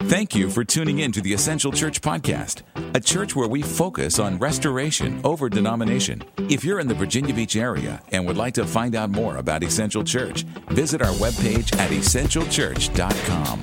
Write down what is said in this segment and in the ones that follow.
Thank you for tuning in to the Essential Church Podcast, a church where we focus on restoration over denomination. If you're in the Virginia Beach area and would like to find out more about Essential Church, visit our webpage at essentialchurch.com.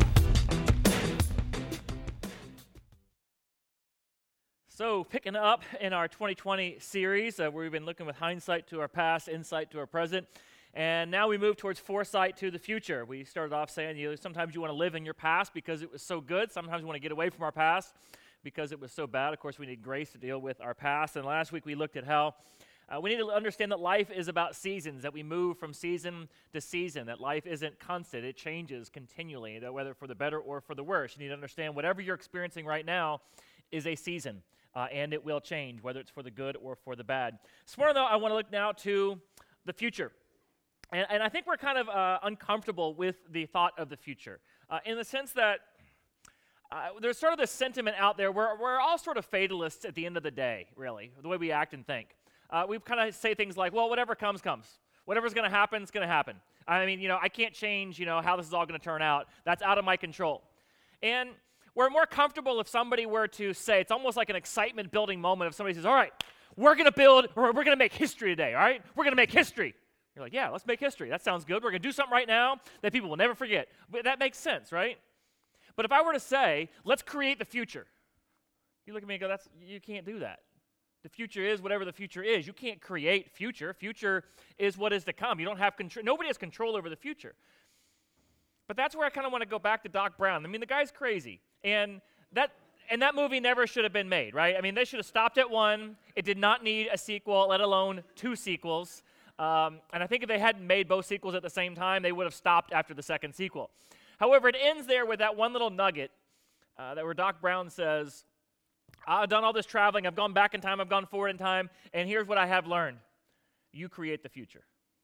So, picking up in our 2020 series, where we've been looking with hindsight to our past, insight to our present, and now we move towards foresight to the future. We started off saying, sometimes you want to live in your past because it was so good. Sometimes we want to get away from our past because it was so bad. Of course, we need grace to deal with our past. And last week we looked at how we need to understand that life is about seasons, that we move from season to season, that life isn't constant. It changes continually, that whether for the better or for the worse. You need to understand whatever you're experiencing right now is a season. And it will change, whether it's for the good or for the bad. This morning, though, I want to look now to the future. And I think we're kind of uncomfortable with the thought of the future, in the sense that there's sort of this sentiment out there where we're all sort of fatalists at the end of the day, really, the way we act and think. We kind of say things like, well, whatever comes, comes. Whatever's going to happen, it's going to happen. I mean, I can't change, how this is all going to turn out. That's out of my control. And we're more comfortable if somebody were to say, it's almost like an excitement-building moment if somebody says, all right, we're going to make history today, all right? We're going to make history. You're like, yeah, let's make history. That sounds good. We're going to do something right now that people will never forget. But that makes sense, right? But if I were to say, let's create the future, you look at me and go, you can't do that. The future is whatever the future is. You can't create future. Future is what is to come. You don't have control. Nobody has control over the future. But that's where I kind of want to go back to Doc Brown. I mean, the guy's crazy. And that movie never should have been made, right? I mean, they should have stopped at one. It did not need a sequel, let alone two sequels. And I think if they hadn't made both sequels at the same time, they would have stopped after the second sequel. However, it ends there with that one little nugget where Doc Brown says, I've done all this traveling. I've gone back in time. I've gone forward in time. And here's what I have learned. You create the future.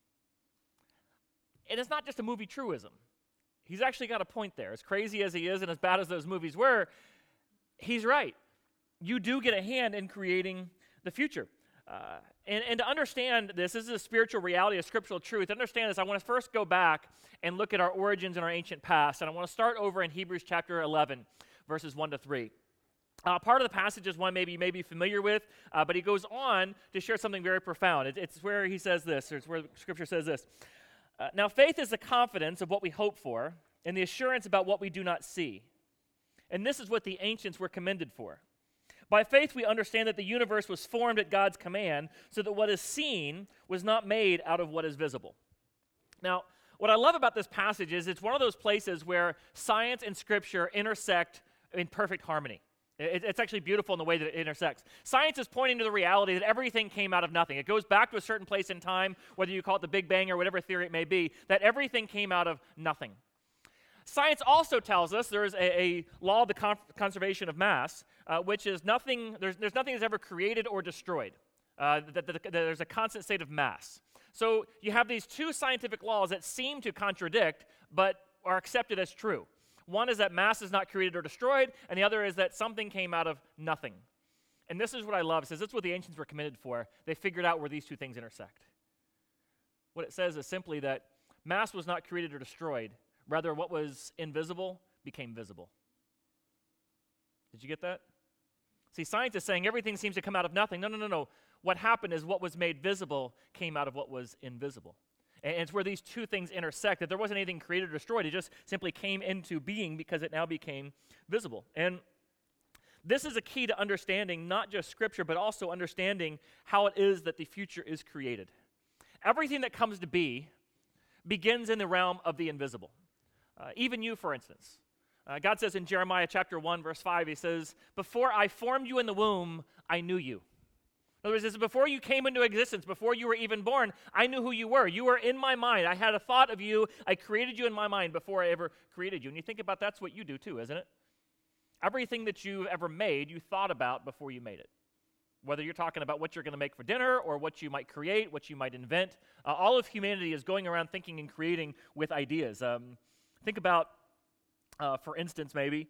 And it's not just a movie truism. He's actually got a point there. As crazy as he is and as bad as those movies were, he's right. You do get a hand in creating the future. And to understand this is a spiritual reality, a scriptural truth. To understand this, I want to first go back and look at our origins and our ancient past. And I want to start over in Hebrews chapter 11, verses 1 to 3. Part of the passage is one maybe you may be familiar with, but he goes on to share something very profound. It's where he says this, or it's where Scripture says this. Now, faith is the confidence of what we hope for and the assurance about what we do not see. And this is what the ancients were commended for. By faith, we understand that the universe was formed at God's command so that what is seen was not made out of what is visible. Now, what I love about this passage is it's one of those places where science and Scripture intersect in perfect harmony. It's actually beautiful in the way that it intersects. Science is pointing to the reality that everything came out of nothing. It goes back to a certain place in time, whether you call it the Big Bang or whatever theory it may be, that everything came out of nothing. Science also tells us there's a law of the conservation of mass, which is nothing. There's nothing that's ever created or destroyed. There's a constant state of mass. So you have these two scientific laws that seem to contradict, but are accepted as true. One is that mass is not created or destroyed, and the other is that something came out of nothing. And this is what I love. It says this is what the ancients were committed for. They figured out where these two things intersect. What it says is simply that mass was not created or destroyed. Rather, what was invisible became visible. Did you get that? See, science is saying everything seems to come out of nothing. No. What happened is what was made visible came out of what was invisible. And it's where these two things intersect, that there wasn't anything created or destroyed. It just simply came into being because it now became visible. And this is a key to understanding not just Scripture, but also understanding how it is that the future is created. Everything that comes to be begins in the realm of the invisible. Even you, for instance. God says in Jeremiah chapter 1, verse 5, he says, before I formed you in the womb, I knew you. In other words, this is before you came into existence, before you were even born, I knew who you were. You were in my mind. I had a thought of you. I created you in my mind before I ever created you. And you think about that's what you do too, isn't it? Everything that you've ever made, you thought about before you made it. Whether you're talking about what you're going to make for dinner or what you might create, what you might invent, all of humanity is going around thinking and creating with ideas. Think about, for instance, maybe,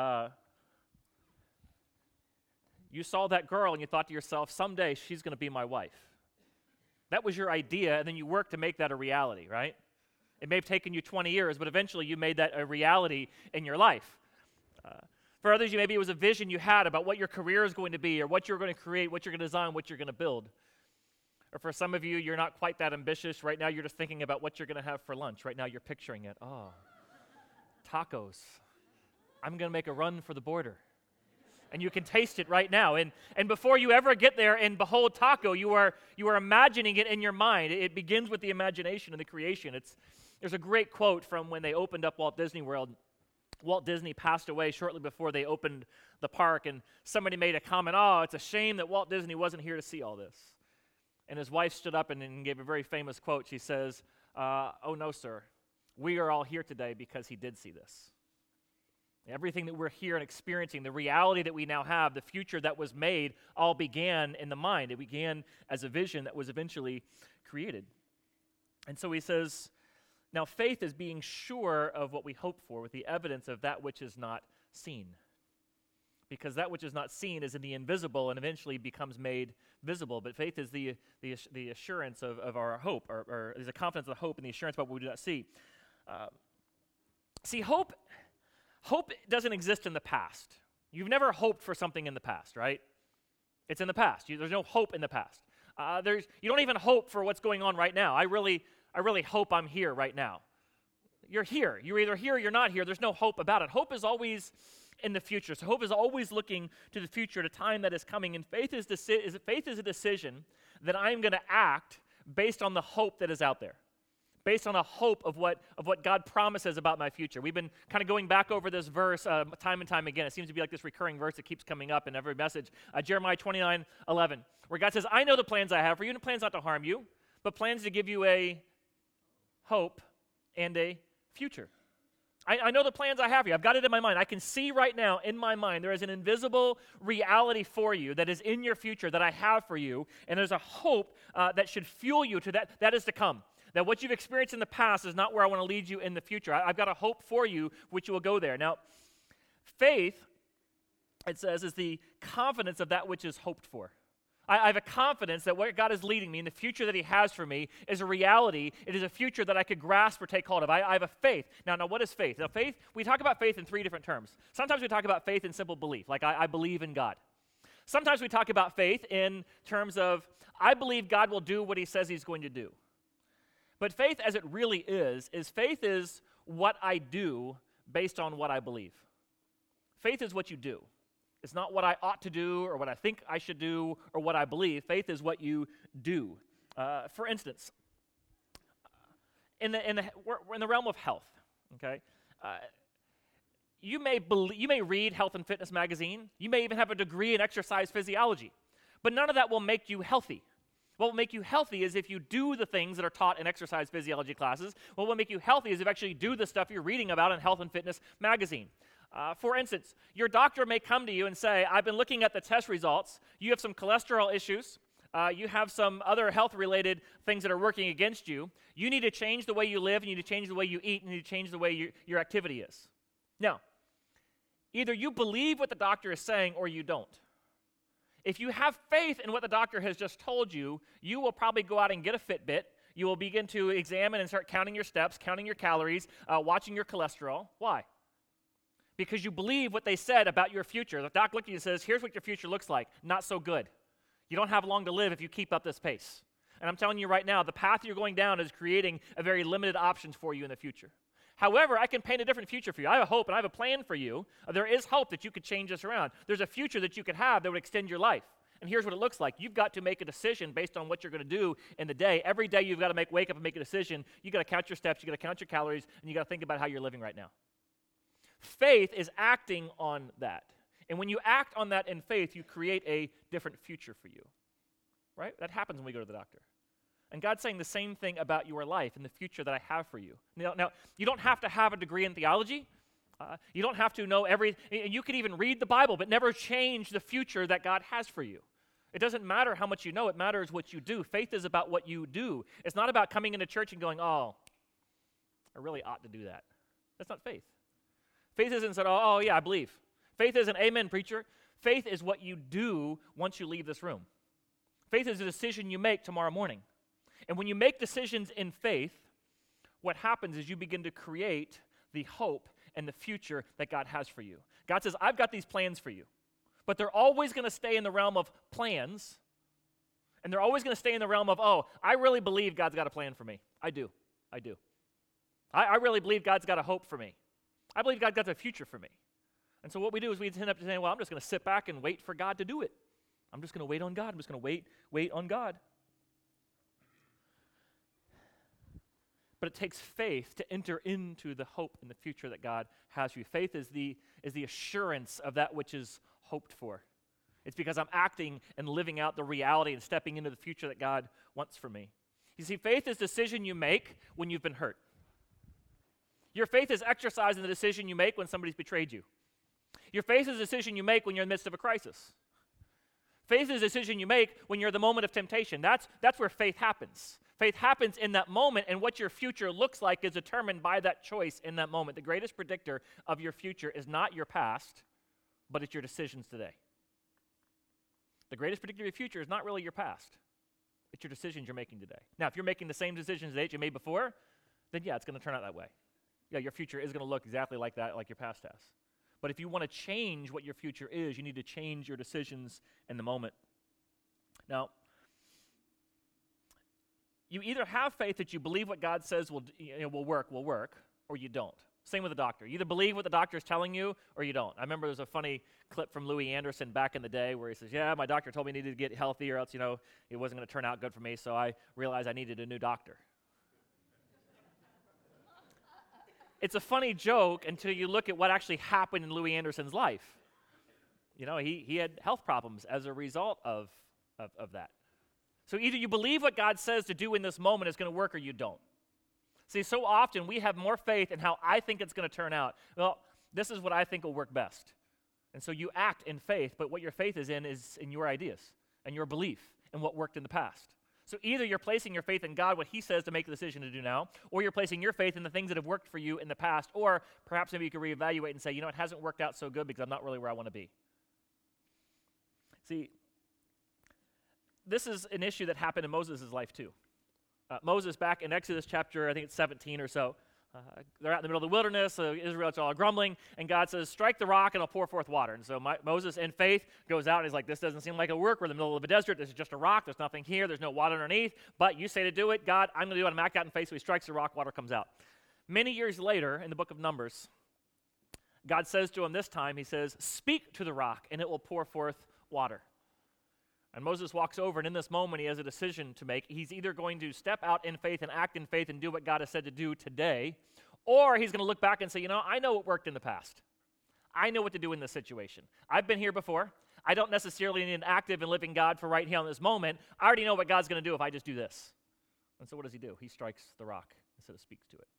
you saw that girl and you thought to yourself, someday she's going to be my wife. That was your idea, and then you worked to make that a reality, right? It may have taken you 20 years, but eventually you made that a reality in your life. For others, maybe it was a vision you had about what your career is going to be or what you're going to create, what you're going to design, what you're going to build. Or for some of you, you're not quite that ambitious. Right now, you're just thinking about what you're going to have for lunch. Right now, you're picturing it. Oh, tacos. I'm going to make a run for the border. And you can taste it right now. And before you ever get there and behold taco, you are imagining it in your mind. It begins with the imagination and the creation. There's a great quote from when they opened up Walt Disney World. Walt Disney passed away shortly before they opened the park, and somebody made a comment, "Oh, it's a shame that Walt Disney wasn't here to see all this." And his wife stood up and gave a very famous quote. She says, "Oh no, sir. We are all here today because he did see this." Everything that we're here and experiencing, the reality that we now have, the future that was made, all began in the mind. It began as a vision that was eventually created. And so he says, now faith is being sure of what we hope for with the evidence of that which is not seen. Because that which is not seen is in the invisible and eventually becomes made visible. But faith is the assurance of our hope, or is a confidence of the hope and the assurance about what we do not see. See, hope doesn't exist in the past. You've never hoped for something in the past, right? It's in the past. There's no hope in the past. You don't even hope for what's going on right now. I really hope I'm here right now. You're here. You're either here or you're not here. There's no hope about it. Hope is always in the future. So hope is always looking to the future, to time that is coming. And faith is a decision that I'm going to act based on the hope that is out there. Based on a hope of what God promises about my future. We've been kind of going back over this verse time and time again. It seems to be like this recurring verse that keeps coming up in every message. Jeremiah 29:11, where God says, "I know the plans I have for you, and plans not to harm you, but plans to give you a hope and a future." I know the plans I have for you. I've got it in my mind. I can see right now in my mind there is an invisible reality for you that is in your future that I have for you, and there's a hope that should fuel you to that is to come. That what you've experienced in the past is not where I want to lead you in the future. I've got a hope for you which you will go there. Now, faith, it says, is the confidence of that which is hoped for. I have a confidence that where God is leading me and the future that he has for me is a reality. It is a future that I could grasp or take hold of. I have a faith. Now, what is faith? Now, faith, we talk about faith in three different terms. Sometimes we talk about faith in simple belief, like I believe in God. Sometimes we talk about faith in terms of I believe God will do what he says he's going to do. But faith as it really is faith is what I do based on what I believe. Faith is what you do. It's not what I ought to do or what I think I should do or what I believe. Faith is what you do. For instance, in the realm of health, okay, you may read Health and Fitness magazine. You may even have a degree in exercise physiology, but none of that will make you healthy. What will make you healthy is if you do the things that are taught in exercise physiology classes. What will make you healthy is if you actually do the stuff you're reading about in Health and Fitness magazine. For instance, your doctor may come to you and say, I've been looking at the test results. You have some cholesterol issues. You have some other health-related things that are working against you. You need to change the way you live. You need to change the way you eat. And you need to change the way your activity is. Now, either you believe what the doctor is saying or you don't. If you have faith in what the doctor has just told you, you will probably go out and get a Fitbit. You will begin to examine and start counting your steps, counting your calories, watching your cholesterol. Why? Because you believe what they said about your future. The doc looked at you and says, here's what your future looks like. Not so good. You don't have long to live if you keep up this pace. And I'm telling you right now, the path you're going down is creating a very limited options for you in the future. However, I can paint a different future for you. I have a hope and I have a plan for you. There is hope that you could change this around. There's a future that you could have that would extend your life. And here's what it looks like. You've got to make a decision based on what you're going to do in the day. Every day you've got to wake up and make a decision. You've got to count your steps. You've got to count your calories. And you've got to think about how you're living right now. Faith is acting on that. And when you act on that in faith, you create a different future for you. Right? That happens when we go to the doctor. And God's saying the same thing about your life and the future that I have for you. Now you don't have to have a degree in theology. You don't have to know you could even read the Bible, but never change the future that God has for you. It doesn't matter how much you know. It matters what you do. Faith is about what you do. It's not about coming into church and going, oh, I really ought to do that. That's not faith. Faith isn't said, oh yeah, I believe. Faith isn't, amen, preacher. Faith is what you do once you leave this room. Faith is a decision you make tomorrow morning. And when you make decisions in faith, what happens is you begin to create the hope and the future that God has for you. God says, I've got these plans for you, but they're always going to stay in the realm of plans, and they're always going to stay in the realm of, oh, I really believe God's got a plan for me. I do. I really believe God's got a hope for me. I believe God's got a future for me. And so what we do is we end up saying, well, I'm just going to sit back and wait for God to do it. I'm just going to wait on God. I'm just going to wait on God. But it takes faith to enter into the hope and the future that God has for you. Faith is the assurance of that which is hoped for. It's because I'm acting and living out the reality and stepping into the future that God wants for me. You see, faith is a decision you make when you've been hurt. Your faith is exercised in the decision you make when somebody's betrayed you. Your faith is a decision you make when you're in the midst of a crisis. Faith is a decision you make when you're at the moment of temptation. That's where faith happens. Faith happens in that moment, and what your future looks like is determined by that choice in that moment. The greatest predictor of your future is not your past, but it's your decisions today. The greatest predictor of your future is not really your past. It's your decisions you're making today. Now, if you're making the same decisions that you made before, then yeah, it's going to turn out that way. Yeah, your future is going to look exactly like that, like your past has. But if you want to change what your future is, you need to change your decisions in the moment. Now, you either have faith that you believe what God says will work, or you don't. Same with a doctor. You either believe what the doctor is telling you, or you don't. I remember there's a funny clip from Louis Anderson back in the day where he says, yeah, my doctor told me I needed to get healthy or else, it wasn't going to turn out good for me, so I realized I needed a new doctor. It's a funny joke until you look at what actually happened in Louis Anderson's life. He had health problems as a result of that. So either you believe what God says to do in this moment is going to work, or you don't. See, so often we have more faith in how I think it's going to turn out. Well, this is what I think will work best. And so you act in faith, but what your faith is in your ideas and your belief in what worked in the past. So either you're placing your faith in God, what he says to make the decision to do now, or you're placing your faith in the things that have worked for you in the past, or perhaps maybe you can reevaluate and say, it hasn't worked out so good because I'm not really where I want to be. See, this is an issue that happened in Moses' life too. Moses, back in Exodus chapter, I think it's 17 or so, they're out in the middle of the wilderness, so Israel's all grumbling, and God says, strike the rock and I'll pour forth water. And so Moses, in faith, goes out and he's like, this doesn't seem like it'll work. We're in the middle of a desert. This is just a rock. There's nothing here. There's no water underneath. But you say to do it. God, I'm going to do it. I'm act out in faith. So he strikes the rock. Water comes out. Many years later, in the book of Numbers, God says to him this time, he says, speak to the rock and it will pour forth water. And Moses walks over, and in this moment, he has a decision to make. He's either going to step out in faith and act in faith and do what God has said to do today, or he's going to look back and say, I know what worked in the past. I know what to do in this situation. I've been here before. I don't necessarily need an active and living God for right here in this moment. I already know what God's going to do if I just do this. And so what does he do? He strikes the rock instead of speaks to it.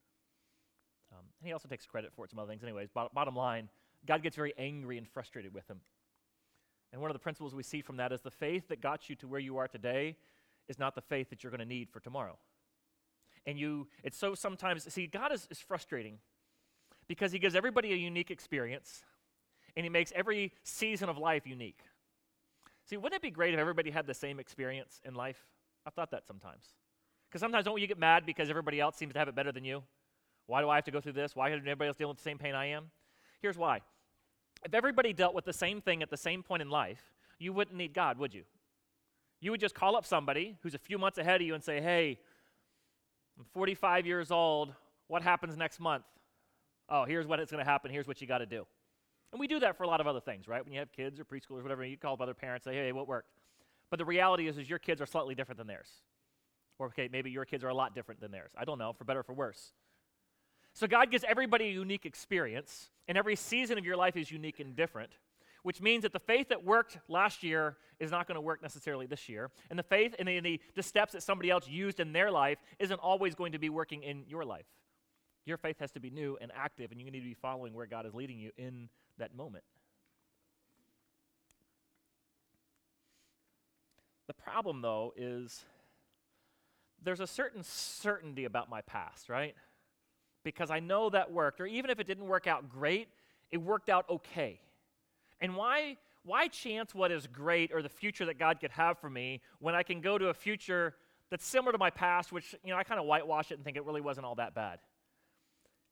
And he also takes credit for it, some other things. Anyways, bottom line, God gets very angry and frustrated with him. And one of the principles we see from that is the faith that got you to where you are today is not the faith that you're going to need for tomorrow. And it's so sometimes, see, God is frustrating because he gives everybody a unique experience and he makes every season of life unique. See, wouldn't it be great if everybody had the same experience in life? I've thought that sometimes. Because sometimes don't you get mad because everybody else seems to have it better than you? Why do I have to go through this? Why isn't everybody else dealing with the same pain I am? Here's why. If everybody dealt with the same thing at the same point in life, you wouldn't need God, would you? You would just call up somebody who's a few months ahead of you and say, hey, I'm 45 years old. What happens next month? Oh, here's what it's going to happen. Here's what you got to do. And we do that for a lot of other things, right? When you have kids or preschoolers, whatever, you call up other parents and say, hey, what worked? But the reality is your kids are slightly different than theirs. Or, okay, maybe your kids are a lot different than theirs. I don't know, for better or for worse. So God gives everybody a unique experience, and every season of your life is unique and different, which means that the faith that worked last year is not going to work necessarily this year, and the faith and the steps that somebody else used in their life isn't always going to be working in your life. Your faith has to be new and active, and you need to be following where God is leading you in that moment. The problem, though, is there's a certain certainty about my past, right? Because I know that worked, or even if it didn't work out great, it worked out okay. And why chance what is great or the future that God could have for me when I can go to a future that's similar to my past, which, I kind of whitewash it and think it really wasn't all that bad?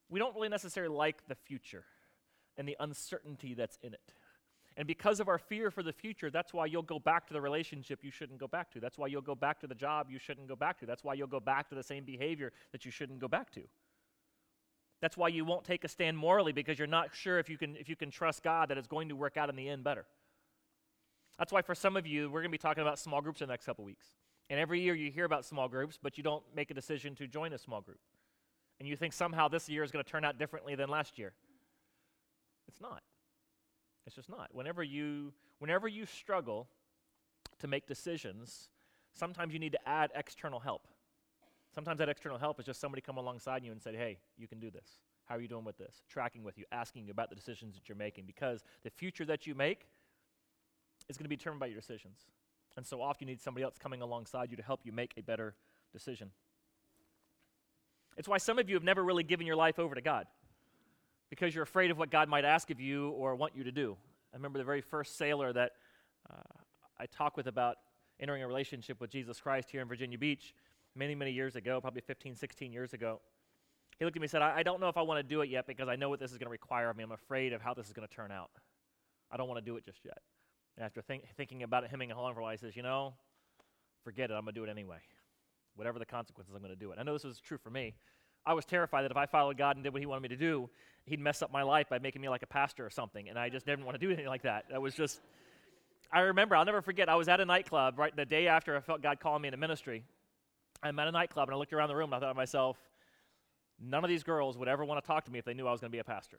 we don't really necessarily like the future and the uncertainty that's in it. And because of our fear for the future, that's why you'll go back to the relationship you shouldn't go back to. That's why you'll go back to the job you shouldn't go back to. That's why you'll go back to the same behavior that you shouldn't go back to. That's why you won't take a stand morally, because you're not sure if you can trust God that it's going to work out in the end better. That's why for some of you, we're going to be talking about small groups in the next couple weeks. And every year you hear about small groups, but you don't make a decision to join a small group. And you think somehow this year is going to turn out differently than last year. It's not. It's just not. Whenever you struggle to make decisions, sometimes you need to add external help. Sometimes that external help is just somebody come alongside you and say, hey, you can do this. How are you doing with this? Tracking with you, asking you about the decisions that you're making, because the future that you make is going to be determined by your decisions. And so often you need somebody else coming alongside you to help you make a better decision. It's why some of you have never really given your life over to God, because you're afraid of what God might ask of you or want you to do. I remember the very first sailor that I talked with about entering a relationship with Jesus Christ here in Virginia Beach many, many years ago, probably 15, 16 years ago. He looked at me and said, I don't know if I want to do it yet because I know what this is going to require of me. I'm afraid of how this is going to turn out. I don't want to do it just yet. And after thinking about it, hemming and hawing for a while, he says, forget it. I'm going to do it anyway. Whatever the consequences, I'm going to do it. I know this was true for me. I was terrified that if I followed God and did what he wanted me to do, he'd mess up my life by making me like a pastor or something, and I just didn't want to do anything like that. That was just, I remember, I'll never forget, I was at a nightclub right the day after I felt God calling me into ministry. I'm at a nightclub, and I looked around the room, and I thought to myself, none of these girls would ever want to talk to me if they knew I was going to be a pastor.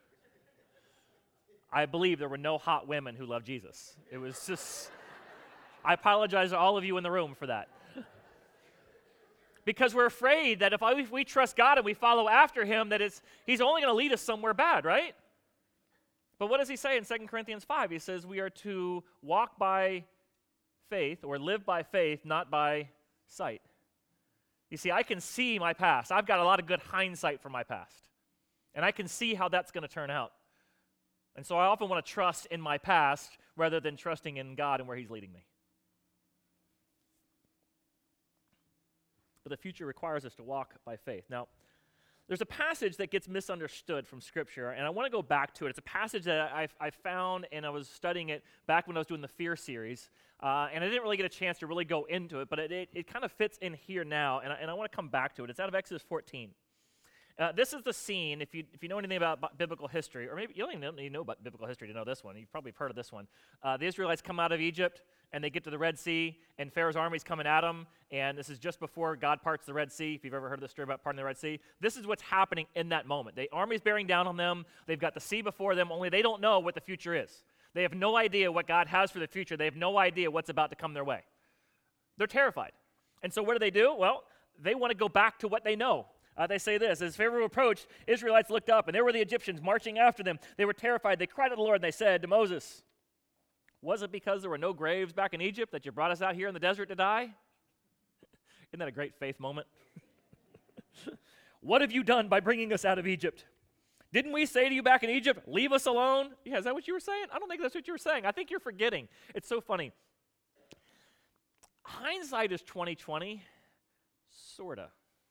I believe there were no hot women who loved Jesus. It was just, I apologize to all of you in the room for that. Because we're afraid that if we trust God and we follow after him, that he's only going to lead us somewhere bad, right? But what does he say in 2 Corinthians 5? He says we are to walk by faith or live by faith, not by sight. You see, I can see my past. I've got a lot of good hindsight for my past. And I can see how that's going to turn out. And so I often want to trust in my past rather than trusting in God and where he's leading me. But the future requires us to walk by faith. Now, there's a passage that gets misunderstood from Scripture, and I want to go back to it. It's a passage that I found, and I was studying it back when I was doing the Fear series, and I didn't really get a chance to really go into it, but it kind of fits in here now, and I want to come back to it. It's out of Exodus 14. This is the scene, if you know anything about biblical history, or maybe you don't even need to know about biblical history to know this one. You've probably heard of this one. The Israelites come out of Egypt, and they get to the Red Sea, and Pharaoh's army's coming at them, and this is just before God parts the Red Sea. If you've ever heard of the story about parting the Red Sea, this is what's happening in that moment. The army's bearing down on them. They've got the sea before them, only they don't know what the future is. They have no idea what God has for the future. They have no idea what's about to come their way. They're terrified. And so what do? Well, they want to go back to what they know. They say this, as Pharaoh approached, Israelites looked up, and there were the Egyptians marching after them. They were terrified. They cried to the Lord, and they said to Moses, was it because there were no graves back in Egypt that you brought us out here in the desert to die? Isn't that a great faith moment? What have you done by bringing us out of Egypt? Didn't we say to you back in Egypt, leave us alone? Yeah, is that what you were saying? I don't think that's what you were saying. I think you're forgetting. It's so funny. Hindsight is 20/20, sorta.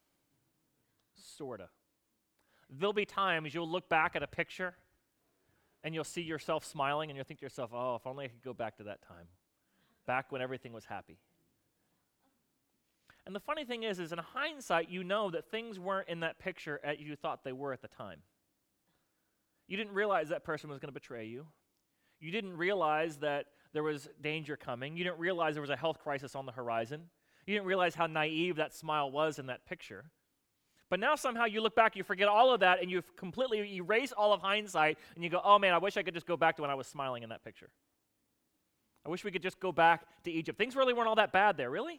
There'll be times you'll look back at a picture and you'll see yourself smiling and you'll think to yourself, oh, if only I could go back to that time, back when everything was happy. And the funny thing is in hindsight, you know that things weren't in that picture as you thought they were at the time. You didn't realize that person was going to betray you. You didn't realize that there was danger coming. You didn't realize there was a health crisis on the horizon. You didn't realize how naive that smile was in that picture. But now somehow you look back, you forget all of that, and you've completely erased all of hindsight, and you go, oh man, I wish I could just go back to when I was smiling in that picture. I wish we could just go back to Egypt. Things really weren't all that bad there, really?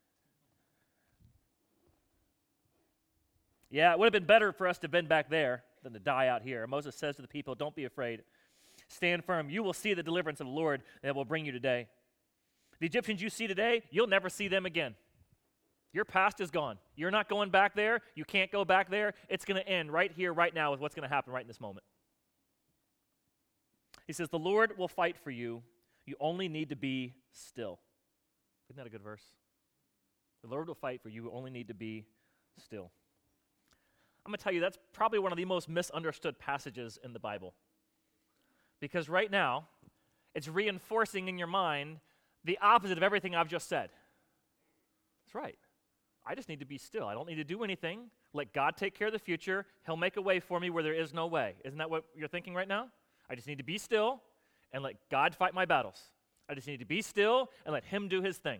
Yeah, it would have been better for us to have been back there than to die out here. Moses says to the people, don't be afraid. Stand firm. You will see the deliverance of the Lord that will bring you today. The Egyptians you see today, you'll never see them again. Your past is gone. You're not going back there. You can't go back there. It's going to end right here, right now, with what's going to happen right in this moment. He says, the Lord will fight for you. You only need to be still. Isn't that a good verse? The Lord will fight for you. You only need to be still. I'm going to tell you that's probably one of the most misunderstood passages in the Bible. Because right now, it's reinforcing in your mind the opposite of everything I've just said. That's right. I just need to be still. I don't need to do anything. Let God take care of the future. He'll make a way for me where there is no way. Isn't that what you're thinking right now? I just need to be still and let God fight my battles. I just need to be still and let him do his thing.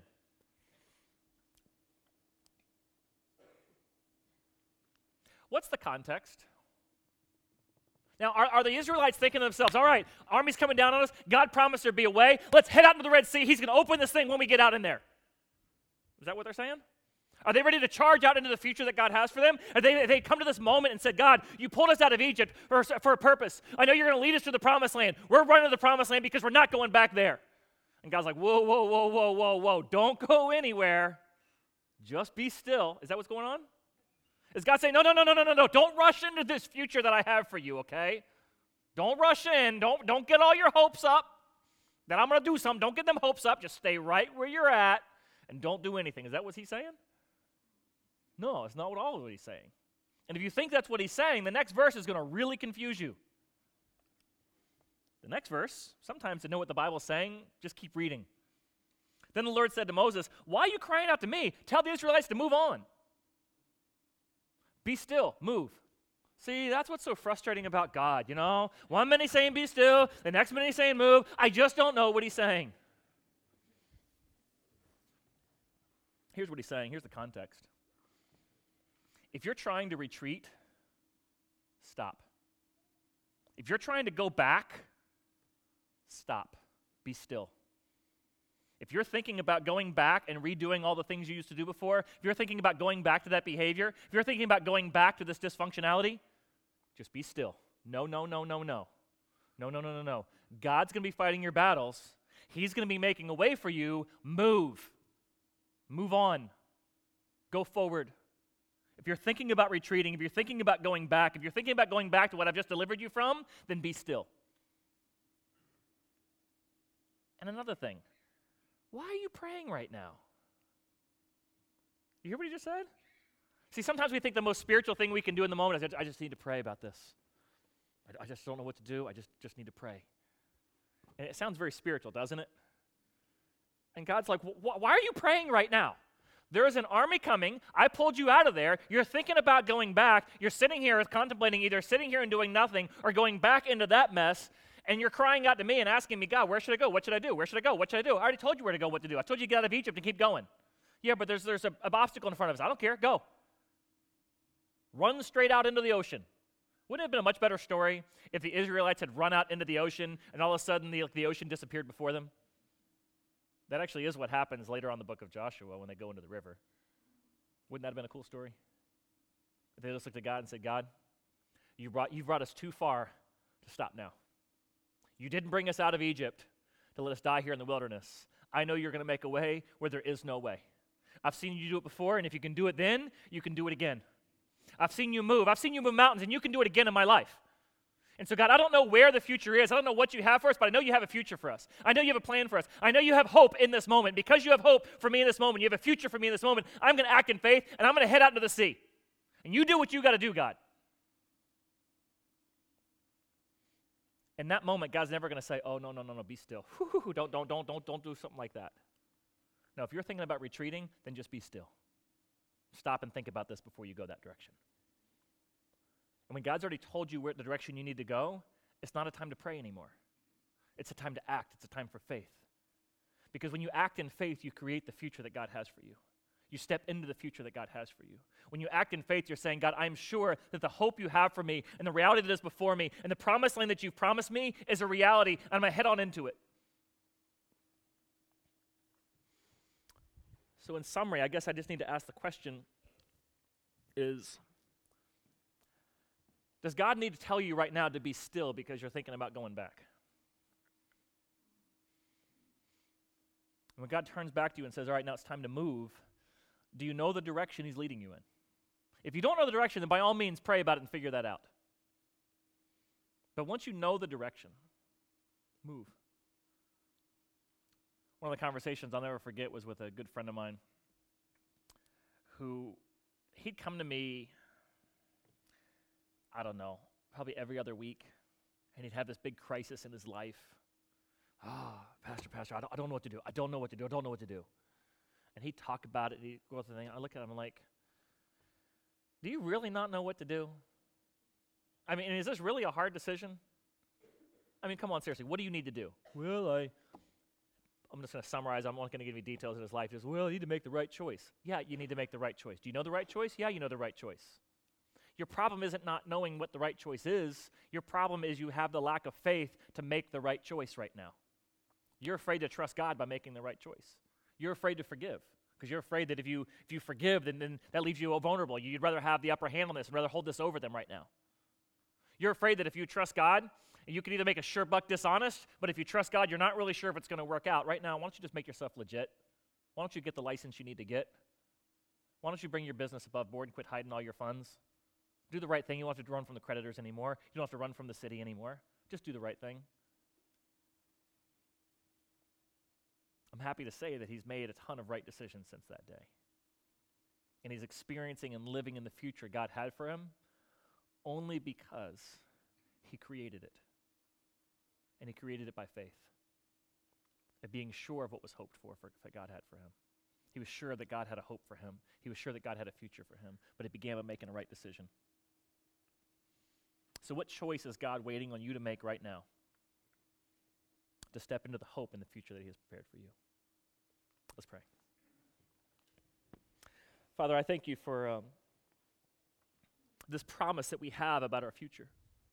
What's the context? Now, are the Israelites thinking to themselves, all right, army's coming down on us. God promised there'd be a way. Let's head out into the Red Sea. He's going to open this thing when we get out in there. Is that what they're saying? Are they ready to charge out into the future that God has for them? Are they come to this moment and said, God, you pulled us out of Egypt for a purpose. I know you're going to lead us to the promised land. We're running to the promised land because we're not going back there. And God's like, whoa, whoa, whoa, whoa, whoa, whoa. Don't go anywhere. Just be still. Is that what's going on? Is God saying, no. Don't rush into this future that I have for you, okay? Don't rush in. Don't get all your hopes up that I'm going to do something. Don't get them hopes up. Just stay right where you're at and don't do anything. Is that what he's saying? No, it's not what he's saying. And if you think that's what he's saying, the next verse is going to really confuse you. The next verse, sometimes to know what the Bible's saying, just keep reading. Then the Lord said to Moses, why are you crying out to me? Tell the Israelites to move on. Be still, move. See, that's what's so frustrating about God, you know? One minute he's saying be still, the next minute he's saying move. I just don't know what he's saying. Here's what he's saying. Here's the context. If you're trying to retreat, stop. If you're trying to go back, stop. Be still. If you're thinking about going back and redoing all the things you used to do before, if you're thinking about going back to that behavior, if you're thinking about going back to this dysfunctionality, just be still. No. God's going to be fighting your battles. He's going to be making a way for you. Move. Move on. Go forward. If you're thinking about retreating, if you're thinking about going back, if you're thinking about going back to what I've just delivered you from, then be still. And another thing, why are you praying right now? You hear what he just said? See, sometimes we think the most spiritual thing we can do in the moment is, I just need to pray about this. I just don't know what to do. I just need to pray. And it sounds very spiritual, doesn't it? And God's like, why are you praying right now? There is an army coming. I pulled you out of there. You're thinking about going back. You're sitting here contemplating either sitting here and doing nothing or going back into that mess. And you're crying out to me and asking me, God, where should I go? What should I do? Where should I go? What should I do? I already told you where to go, what to do. I told you to get out of Egypt and keep going. Yeah, but there's an obstacle in front of us. I don't care. Go. Run straight out into the ocean. Wouldn't it have been a much better story if the Israelites had run out into the ocean and all of a sudden the ocean disappeared before them? That actually is what happens later on in the book of Joshua when they go into the river. Wouldn't that have been a cool story? If they just looked at God and said, God, you've brought us too far to stop now. You didn't bring us out of Egypt to let us die here in the wilderness. I know you're going to make a way where there is no way. I've seen you do it before, and if you can do it then, you can do it again. I've seen you move. I've seen you move mountains, and you can do it again in my life. And so, God, I don't know where the future is. I don't know what you have for us, but I know you have a future for us. I know you have a plan for us. I know you have hope in this moment. Because you have hope for me in this moment, you have a future for me in this moment, I'm going to act in faith, and I'm going to head out into the sea. And you do what you got to do, God. In that moment, God's never going to say, oh, no, be still. Don't do something like that. No, if you're thinking about retreating, then just be still. Stop and think about this before you go that direction. And when God's already told you where the direction you need to go, it's not a time to pray anymore. It's a time to act. It's a time for faith. Because when you act in faith, you create the future that God has for you. You step into the future that God has for you. When you act in faith, you're saying, God, I'm sure that the hope you have for me and the reality that is before me and the promised land that you've promised me is a reality, and I'm going to head on into it. So in summary, I guess I just need to ask the question is, does God need to tell you right now to be still because you're thinking about going back? When God turns back to you and says, all right, now it's time to move, do you know the direction he's leading you in? If you don't know the direction, then by all means pray about it and figure that out. But once you know the direction, move. One of the conversations I'll never forget was with a good friend of mine who, he'd come to me I don't know, probably every other week, and he'd have this big crisis in his life. Pastor, I don't know what to do. I don't know what to do. And he'd talk about it, and he'd go through the thing. I look at him, I'm like, do you really not know what to do? I mean, is this really a hard decision? I mean, come on, seriously, what do you need to do? Well, I'm just going to summarize. I'm not going to give you details of his life. Just, well, you need to make the right choice. Yeah, you need to make the right choice. Do you know the right choice? Yeah, you know the right choice. Your problem isn't not knowing what the right choice is. Your problem is you have the lack of faith to make the right choice right now. You're afraid to trust God by making the right choice. You're afraid to forgive because you're afraid that if you forgive, then that leaves you vulnerable. You'd rather have the upper hand on this and rather hold this over them right now. You're afraid that if you trust God, you can either make a sure buck dishonest, but if you trust God, you're not really sure if it's going to work out. Right now, why don't you just make yourself legit? Why don't you get the license you need to get? Why don't you bring your business above board and quit hiding all your funds? Do the right thing. You don't have to run from the creditors anymore. You don't have to run from the city anymore. Just do the right thing. I'm happy to say that he's made a ton of right decisions since that day. And he's experiencing and living in the future God had for him only because he created it. And he created it by faith. And being sure of what was hoped for that God had for him. He was sure that God had a hope for him. He was sure that God had a future for him. But it began by making a right decision. So what choice is God waiting on you to make right now? To step into the hope and the future that he has prepared for you. Let's pray. Father, I thank you for this promise that we have about our future.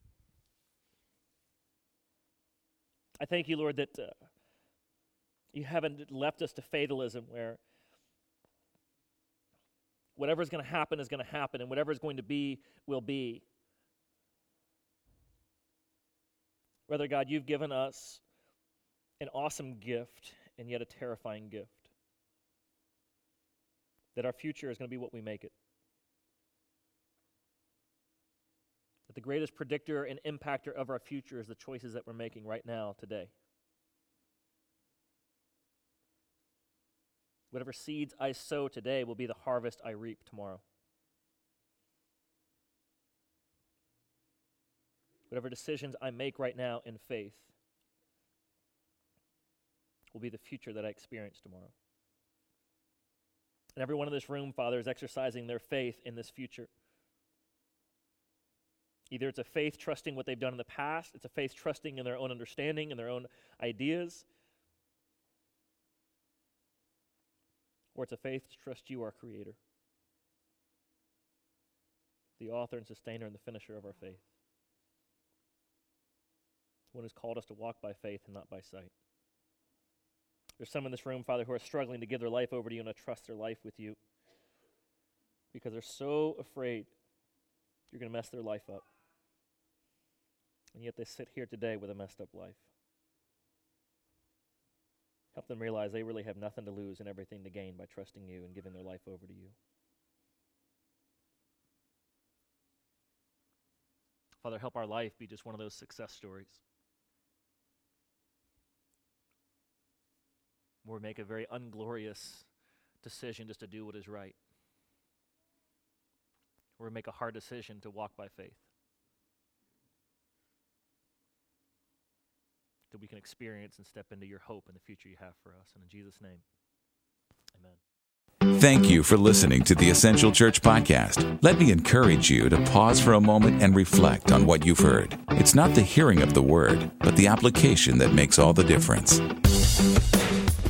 I thank you, Lord, that you haven't left us to fatalism where whatever's going to happen is going to happen and whatever's going to be will be. Rather, God, you've given us an awesome gift and yet a terrifying gift. That our future is going to be what we make it. That the greatest predictor and impactor of our future is the choices that we're making right now, today. Whatever seeds I sow today will be the harvest I reap tomorrow. Whatever decisions I make right now in faith will be the future that I experience tomorrow. And everyone in this room, Father, is exercising their faith in this future. Either it's a faith trusting what they've done in the past, it's a faith trusting in their own understanding and their own ideas, or it's a faith to trust you, our Creator, the author and sustainer and the finisher of our faith. One who's called us to walk by faith and not by sight. There's some in this room, Father, who are struggling to give their life over to you and to trust their life with you because they're so afraid you're going to mess their life up. And yet they sit here today with a messed up life. Help them realize they really have nothing to lose and everything to gain by trusting you and giving their life over to you. Father, help our life be just one of those success stories where we make a very unglorious decision just to do what is right. Where we make a hard decision to walk by faith. That we can experience and step into your hope and the future you have for us. And in Jesus' name, amen. Thank you for listening to the Essential Church Podcast. Let me encourage you to pause for a moment and reflect on what you've heard. It's not the hearing of the word, but the application that makes all the difference.